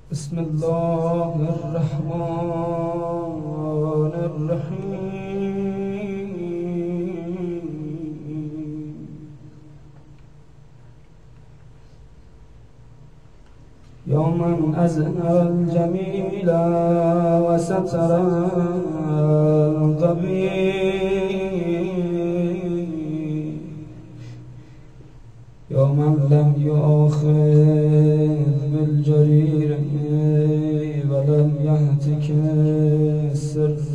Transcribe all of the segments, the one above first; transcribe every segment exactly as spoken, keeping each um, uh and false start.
بسم الله الرحمن الرحیم. یا من أذن الجمیل و ستر القبیح، یا من لم یؤاخذ بالجریر ولم يهتك السر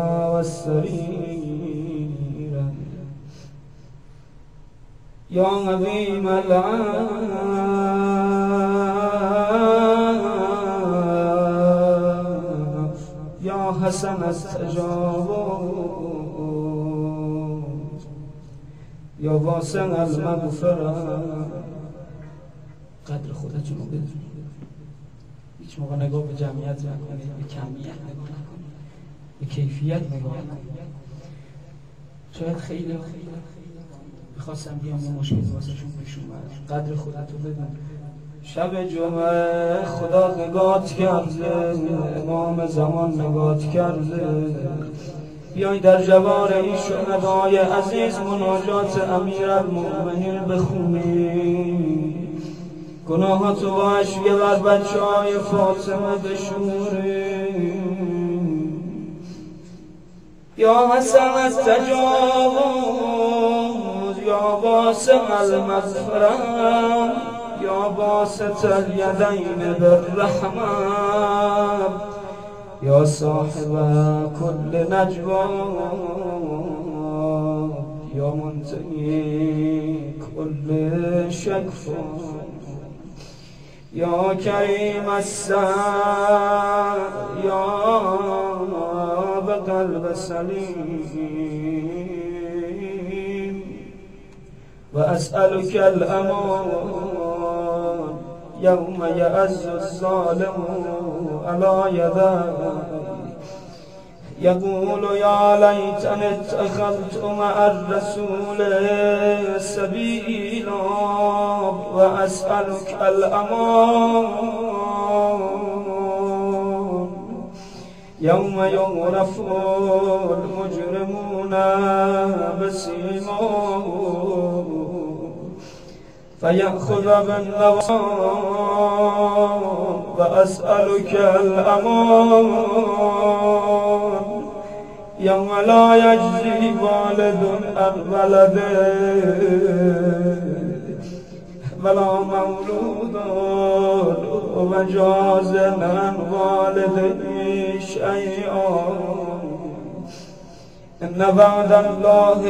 والسرير، يا عظيم العفو، يا حسن التجاوز، يا واسع المغفرة. قدر خودتون رو بدونید، هیچ موقع نگاه به جمعیت نکنید، به کمیت نگاه نکنید، به کیفیت نگاه نکنید. شاید خیلی میخواستم بیام یه مشکل واسهشون پیش اومد. قدر خودت رو بدون. شب جمعه خدا نگات کرده، امام زمان نگات کرده، بیای در جوار این شهدای عزیز مناجات امیرالمؤمنین بخونی، گناهاتو با اشک بر بچه های فاطمه بشوری. یا حسن التجاوز، یا واسع المغفرة، یا باسط الیدین بالرحمة، یا صاحب كل نجوا، یا منتهی كل شکفا، یا کریم السر، یا بقلب سلیم، و اسألك الأمان یوم یعز الظالم علی یدیک، یقول یا لیتنی اتخذت مع الرسول سبیلا، و اسألك الأمان یوم یعرف المجرمون بسیماهم، فيأخذ بالنواصي، وأسألك الأمان يوم لا يجزي والد عن ولده ولا مولود وجاز عن والده شيئا، إن وعد الله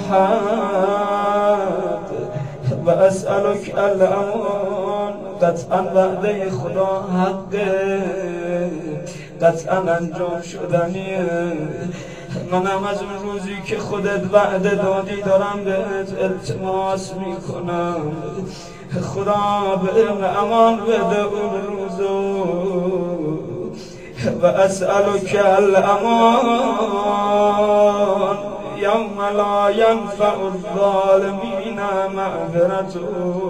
حق، و اسألك الأمان. قطعا وعده خدا حقه، قطعا انجام شدنیه. منم از اون روزی که خودت وعده دادی دارم بهت التماس میکنم، خدا بهم امان بده اون روزو. و اسألك الأمان یوم لا ینفع الظالمین معذرته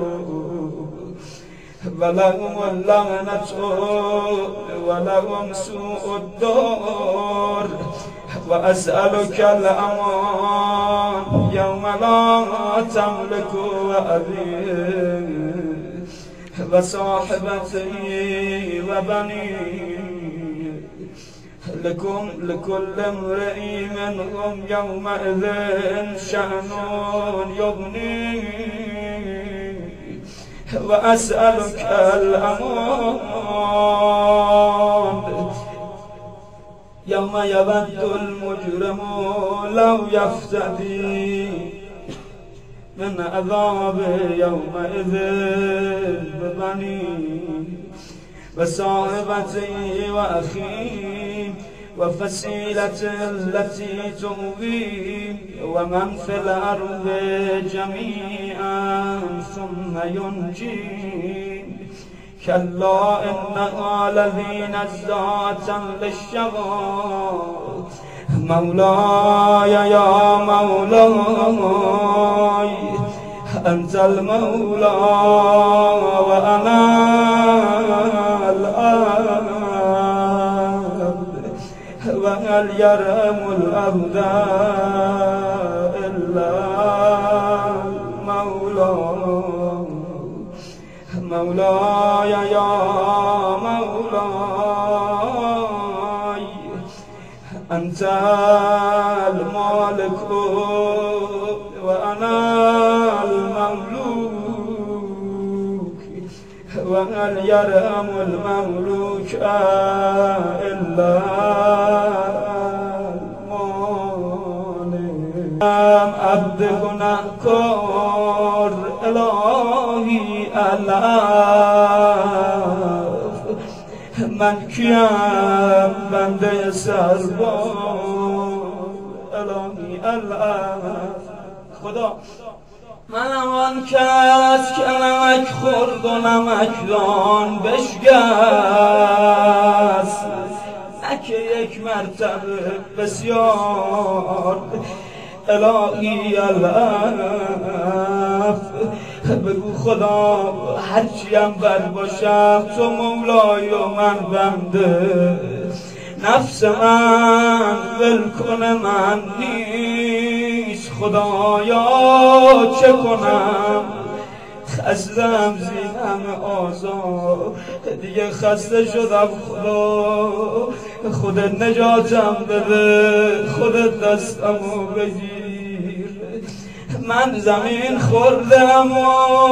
ولهم اللعنة ولهم سوء الدار. و اسألك الأمان یوم لا تملك أبي و صاحبتي و بني، لكم لكل امرئ منهم يومئذ شأن يغنيه. وأسألك الأمان يوم يود المجرم لو يفتدي من عذاب يومئذ ببنيه وصاحبته وأخيه وفصيلته التي تؤويه ومن في الأرض جميعا ثم ينجيه. كلا إنها لذي نزاعة للشوى، مولاي يا مولاي أنت المولى وأنا الآن وهل يرحم العبد إلا مولاي مولاي يا مولاي أنت المالك وأنا المملوك وهل يرحم المملوك إلا المالك عبد گناهکار الهی الاف من کیم بنده سربار الهی الاف خدا منم آن کس که نمک خورد و نمکدان بشکست نه که یک مرتبه بسیار الهی الاف بگو خدا هرچیم بد باشم تو مولای و من بنده نفس من ول کنه من نیست خدایا چه کنم خستم زینم آزار دیگه خسته شدم خدا خودت نجاتم بده خودت دستمو بگیر من زمین خوردم و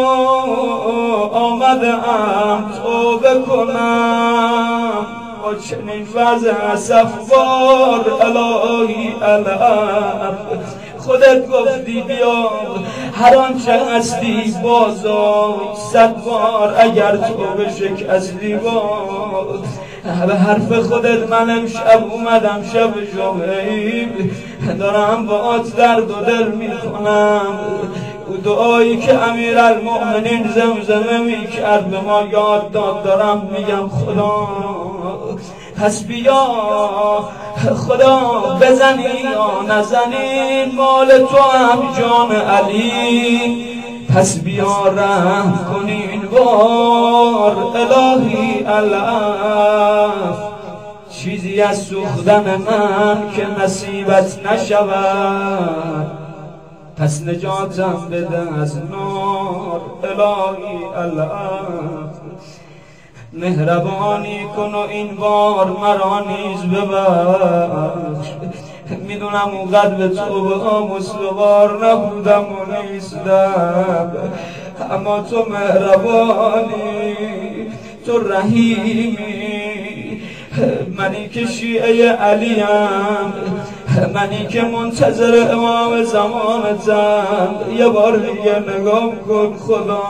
آمدم توبه کنم با چنین وضع اسفبار الهی الاف خودت گفتی بیا هر آنچه هستی بازای صد بار اگر توبه شکستی باز به حرف خودت من امشب اومدم شب شعیب دارم باهات درد و دل میکنم او دعایی که امیرالمؤمنین زمزمه میکرد به ما یاد داد دارم میگم خدا پس بیا خدا بزنی یا نزنی مال تو هم جان علی پس بیا رحم کنین بار الهی الاف چیزی از سوختن من که نصیبت نشود پس نجاتم بده از نار الهی الاف مهربانی کن و این بار مرا نیز ببخش میدونم اونقدر به توبه استوار نبودم و نیستم اما تو مهربانی تو رحیمی منی که شیعه علیم منی که منتظر امام زمانتم یه بار دیگه نگاه کن خدا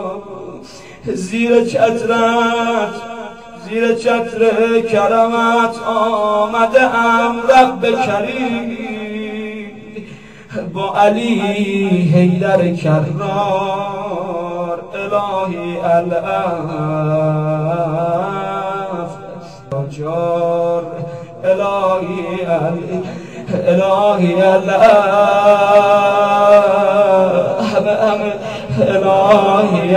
زیر چترت زیر چتر کرمت آمده ام رب کریم با علی حیدر کرار الهی الاف جار الهی علی الهی الاف الهی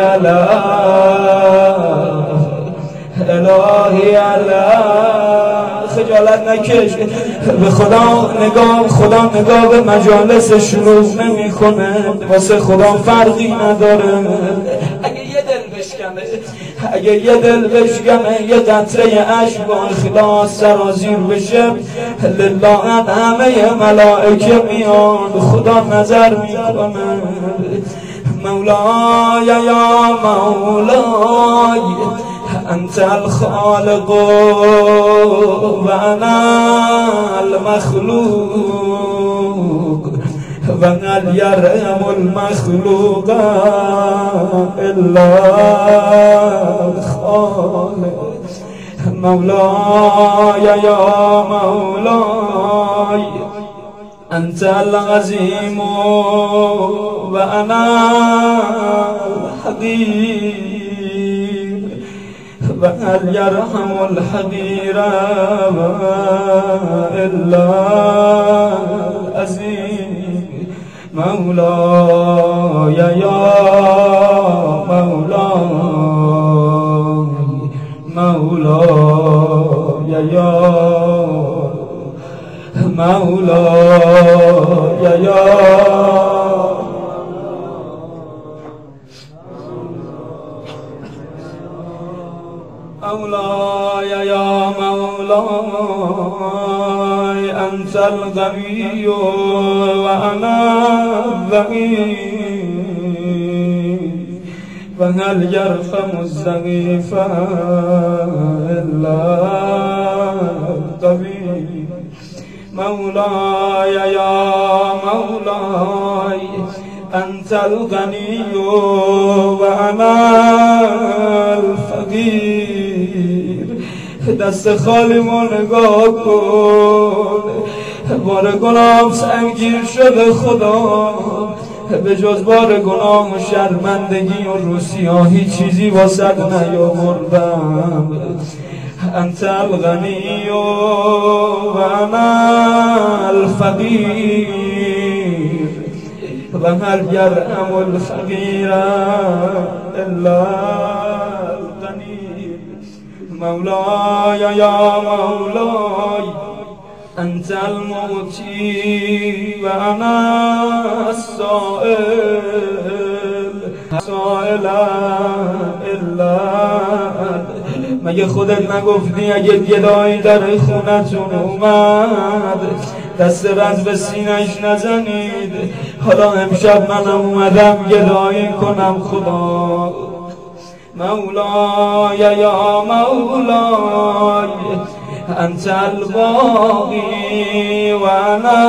الاف الهی الاف خجالت نکش به خدا نگاه خدا نگاه به مجالس شروع نمی کنه واسه خدا فرقی نداره اگه یه دل بشکنه اگه یه دل بشکنه یه قطره اشک با اخلاص سرازیر بشه لله همه ملائکه میان خدا نظر میکنه مولاي يا مولاي أنت الخالق وأنا المخلوق وهل يرحم المخلوق إلا الخالق مولاي يا مولاي أنت العظيم وأنا الحقير وهل يرحم الحقير إلا العظيم مولاي يا مولاي مولاي يا مولاي يا مولاي يا مولاي أنت الغني وأنا الضعيف فهل يرحم الضعيف إلا الطبيب مولاي يا مولاي أنت الغني وأنا الفقير دست خالی ما نگاه کن بار گناه سنگین شده خدا به جز بار گناه و شرمندگی و روسیاهی چیزی واسد نیاوردم انت الغنی و انا الفقیر و هل یرحم الفقیر الا الغنی مولاي يا مولاي أنت المعطي وأنا السائل سائلا إلا مگه خودت نگفتی اگه گدایی در خونتون اومد دست بند به سینه‌اش نزنید حالا امشب منم اومدم گدایی کنم خدا مولاي يا مولاي أنت الباقي وأنا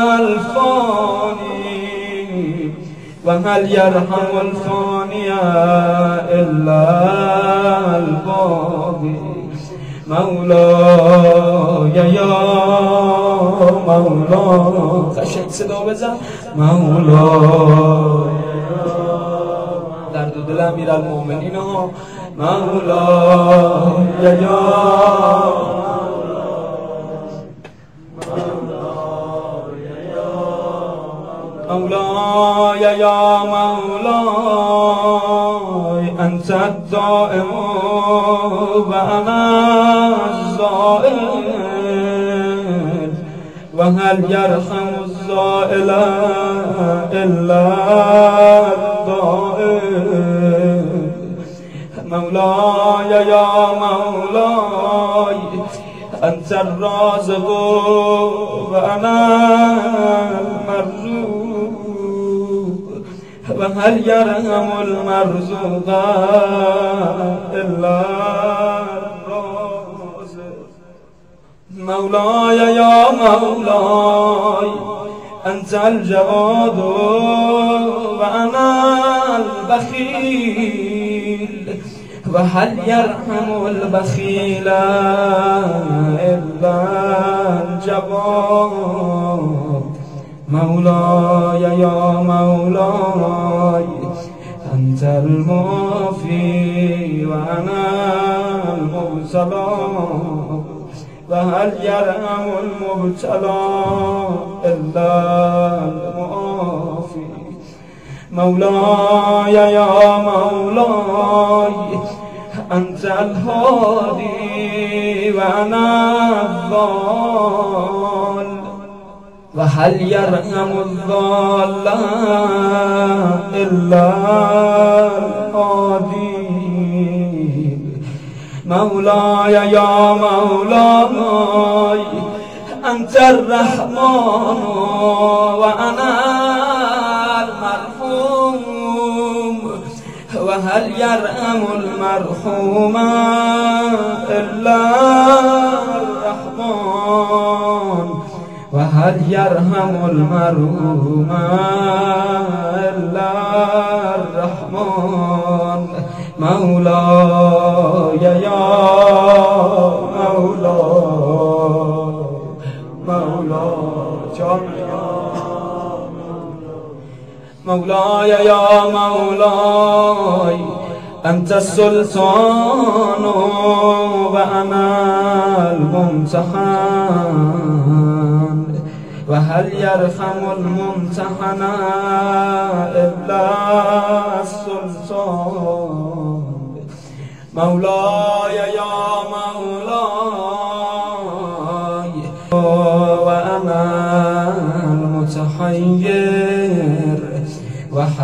الفاني وهل يرحم الفاني إلا الباقي مولاي يا مولاي قشنگ صدا بزن مولاي درد دل امیر المؤمنین ها مولاي یا مولاي يا مولاي أنت الدائم وأنا الزائل وهل يرحم الزائل إلا الضائل مولاي يا مولاي أنت الرازق وأنا المرزوق وهل يرحم المرزوق إلا الرازق مولاي يا مولاي أنت الجواد وأنا البخيل وهل يرحم البخيل إلا الجواد مولاي يا مولاي أنت المعافي وأنا المبتلى وهل يرحم المبتلى إلا المعافي مولاي يا مولاي أنت الهادي وأنا الضال وهل يرحم الضال إلا الهادي مولاي يا مولاي أنت الرحمن وأنا المرحوم وهل يرحم المرحوم إلا الرحمن وهل يرحم المرحوم إلا الرحمن مولاي يا مولاي مولاي مولاي يا مولاي أنت السلطان وأنا الممتحن وهل يرحم الممتحن إلا السلطان مولاي يا مولاي وأنا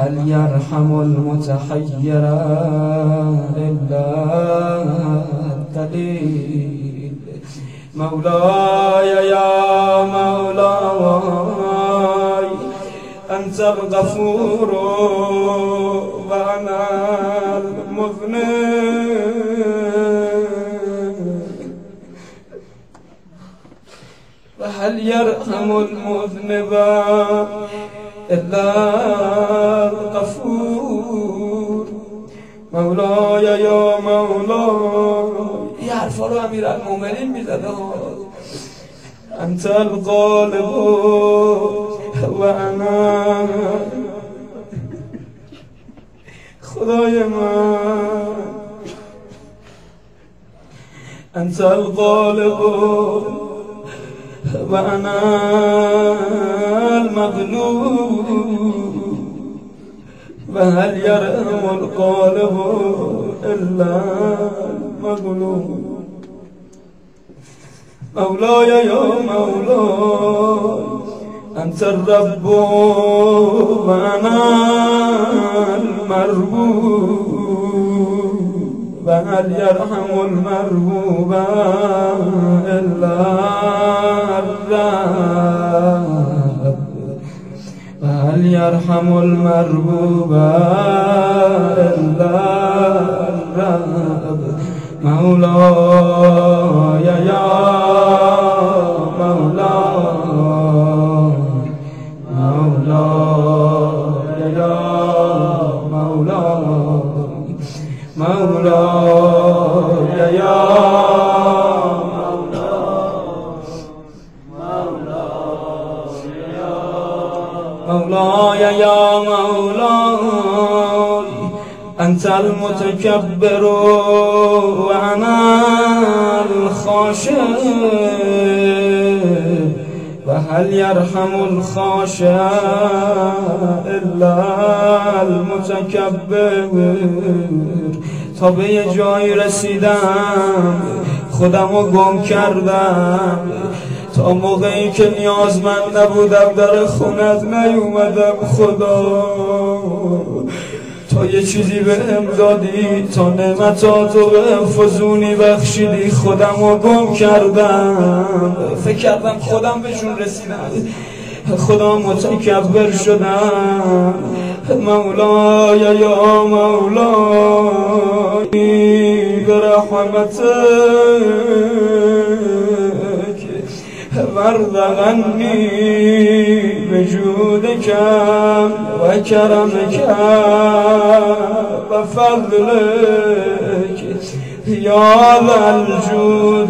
هل يرحم المتحير إلا الدليل مولاي يا مولاي أنت الغفور وأنا المذنب وهل يرحم المذنب إلا الغفور مولاي يا مولاي این حرفا رو امیرالمومنین میزده انت الغالب و انا خدای من انت الغالب و انا المغلوب و هل يرحم الغالب الا المغلوب مولاي يا مولاي أنت الرب وأنا المربوب وهل يرحم المربوب إلا الرب وهل يرحم المربوب إلا الرب مولاي يا مولاي مولاي يا مولاي مولاي يا مولاي يا مولاي أنت المتكبر وأنا الخاشع وهل يرحم الخاشع إلا المتكبر تا به یه جایی رسیدم خودمو گم کردم تا موقعی که نیازمند نبودم در خونت نیومدم خدا تا یه چیزی بهم دادی تا نعمتاتو به فزونی بخشیدی خودمو گم کردم فکر کردم خودم بهشون رسیدم خدا متکبر شدم مولاي يا مولاي برحمتك وارزقني بجودك وكرمك وفضلك يا ذا الجود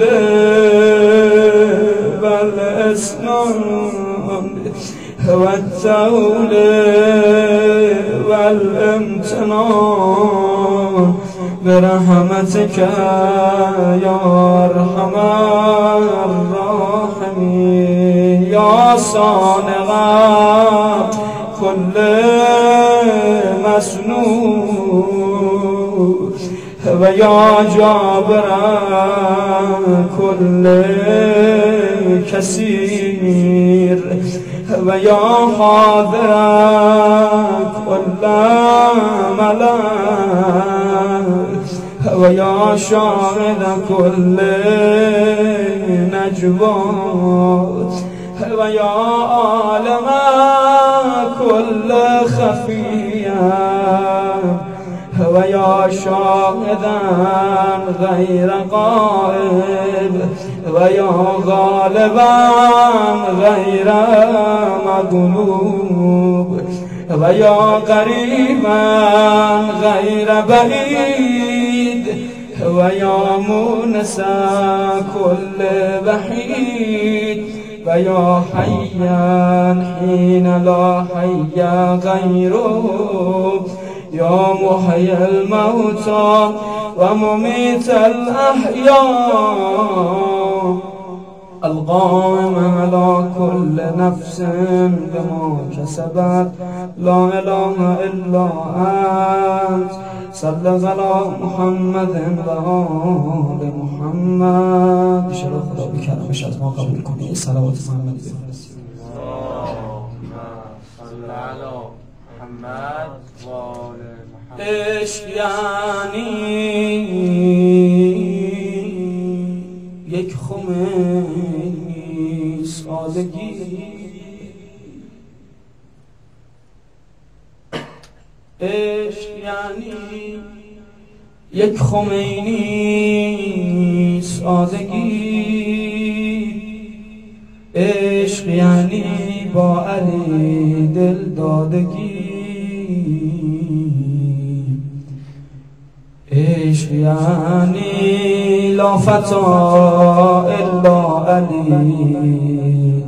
والإسلام والتول والامتنان برحمتك يا أرحم الراحمين يا صانع كل مسنون ويا جابر كل كثير ويا حاضر كل ملك ويا شاهد كل نجوى ويا عالم كل خفية ويا شاهدا غير غائب ويا غالبا غير مغلوب ويا قريبا غير بعيد ويا مونسا كل وحيد ويا حيا حين لا حي غيره يا محيي الموتى ومميت الأحياء القائم على كل نفس بما كسبت لا إله إلا أنت صل على محمد وآل محمد بشرف خدا بکرمش از ما قبول کنی صلوات محمد بفرستید. محمد و آل محمد. عشق یعنی یک خمینی سادگی، عشق یعنی یک خمینی سادگی، عشق یعنی با علی دل دادگی، عشق یعنی لا فتا الا علی،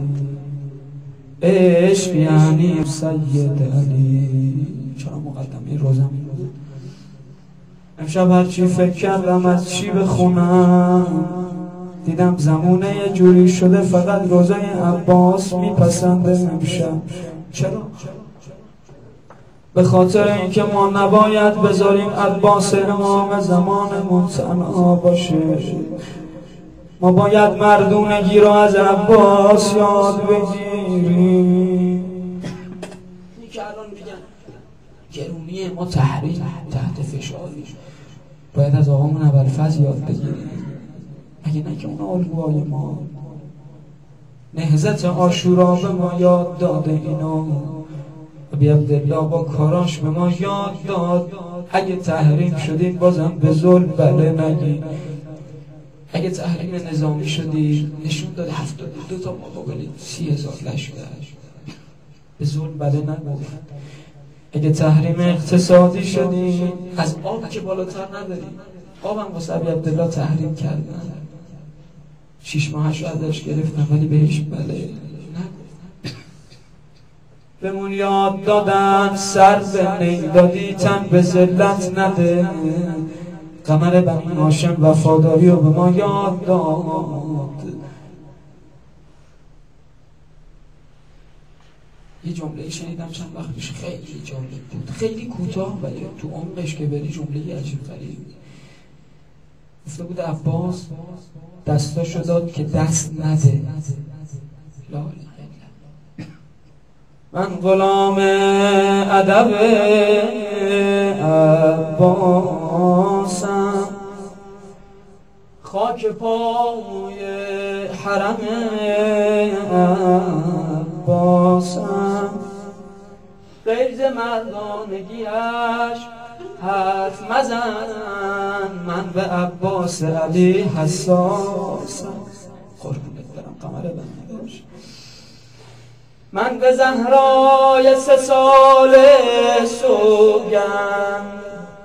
عشق یعنی سید علی. چرا مقدمه روزم این بود؟ امشب هرچی فکر کردم از چی بخونم، دیدم زمونه یه جوری شده فقط روزای عباس میپسنده امشب. چرا؟ به خاطر اینکه ما نباید بذاریم عباس امام زمانمون تنها باشه، ما باید مردونگی رو از عباس یاد بگیریم. این که الان میگن گرونی ما تحریم تحت فشاری، باید از آقامون ابوالفضل یاد بگیریم. اگه نه که اون الگوهای ما. نهضت عاشورا به ما یاد داده اینو، ابی عبدالله با کاراش به ما یاد داد. اگه تحریم شدید بازم به ظلم بله نگید. اگه تحریم نظامی شدید نشون داد هفتاد و دو تا مقابل سی هزار لشکر، به ظلم بله نگفت. اگه تحریم اقتصادی شدید از آب که بالاتر نداریم، آبم واسه ابی عبدالله تحریم کردن، شیش ماهش رو ازش گرفتن ولی بهش بله نگفت. بهمون یاد دادن سر به نیدادی تن به ذلت نده، قمر بنی هاشم وفاداری رو به ما یاد داد. یه جمله شنیدم چند وقت پیش، خیلی جالب بود، خیلی کوتاه ولی تو عمقش که بری جمله عجیب غریب. گفته بود عباس دستاشو داد که دست نده. لا من غلام ادب عباسم، خاک پای حرم عباسم، غیر ز مردانگیش حرف مزن، من به عباس علی حساسم. قربونت برم قمر بندش. من به زهرای سه سال سوگند،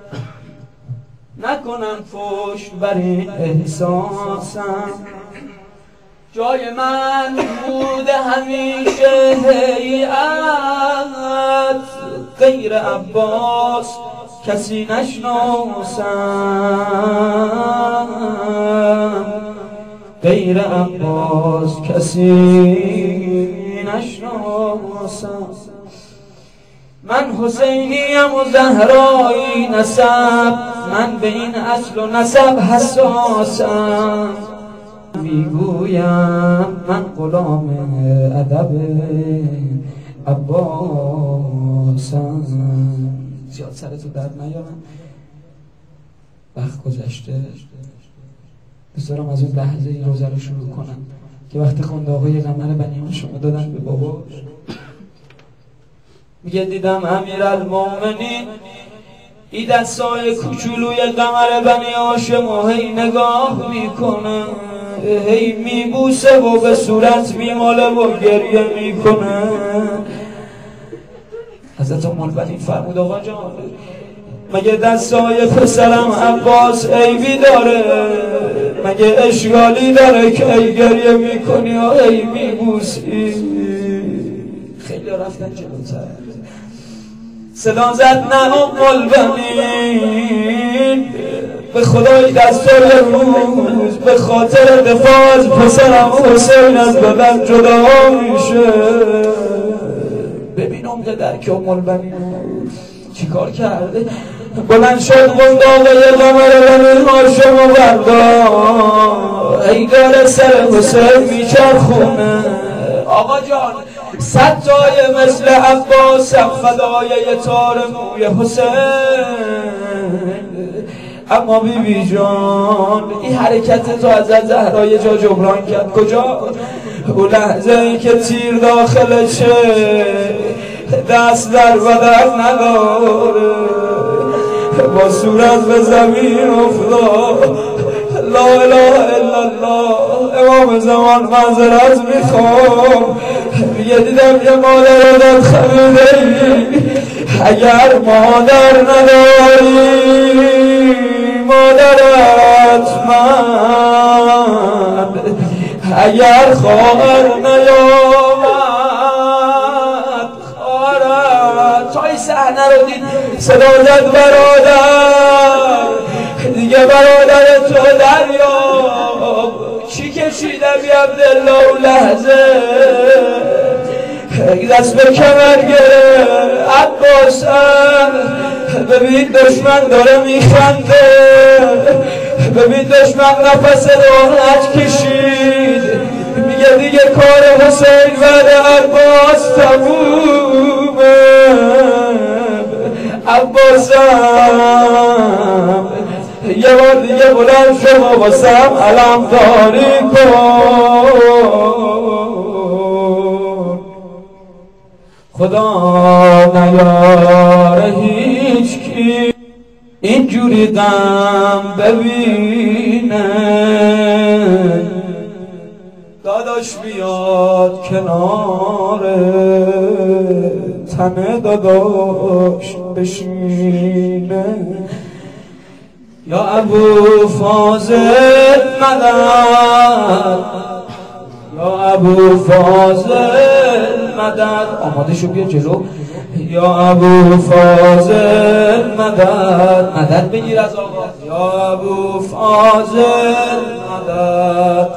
نکنم پشت بر این احساسم، جای من بود همیشه هیئت، غیر عباس کسی نشناسم، غیر عباس کسی نشناسم. من حسینیم و زهرایی نسب، من به این اصل و نسب حساسم. میگویم من غلام ادب عباسم. زیاد سرتو درد نیارم، وقت گذشته، بذارم از اون لحظه این روزه رو شروع کنم که وقتی خونده آقای قمر بنی هاشم دادن به باباش. میگه دیدم امیرالمومنین این دستای کوچولوی قمر بنی هاشم و هی نگاه میکنه، هی میبوسه و به صورت میماله و گریه میکنه. حضرت ام البنین فرمود آقا جان مگه دستای پسرم عباس عیبی داره؟ مگه اشکالی داره که ای گریه میکنی و ای میبوسی؟ خیلی رفتن جلوتر. صدا زد نه ام البنین به خدای دستای روز به خاطر دفاع از پسرم حسین از بدن جدا میشه. ببین عمق درک ام البنین چی کار کرده. بلند شد قنداقه قمر بنی هاشم و بردار، ای داره سر حسین میچرخونه. آقا جان صد جای مثل عباسم فدای یه تار موی حسین. اما بی بی جان این حرکت تو از زهرا یه جا جبران کرد. کجا؟ او لحظه ای که تیر داخل چه دست در بدن نداره با صورت به زمین افتاد. لا اله الا الله. امام زمان معذرت میخوام میگه دیدم یه مادر خمیده ای اگر مادر نداری مادرت من اگر خواهر نیامد خواهرت. تا این صحنه رو دید صدا زد برادر دیگه برادر تو دریاب. چی کشیده بی عبدالله اون لحظه دست به کمر گره عباسم ببین دشمن داره میخنده ببین دشمن نفس راحت کشید میگه دیگه کار حسین بعد عباس تمومه. عباسم یه بار دیگه بلند شما واسم علمداری کن. خدا نیاره هیچ کی اینجوری غم ببینه. داداش بیاد کنار تن داداش بشینه. یا ابو فاضل مدد یا ابو فاضل مدد. آماده شو بیا جلو. یا ابو فاضل مدد مدد بگیر از آقا. یا ابو فاضل مدد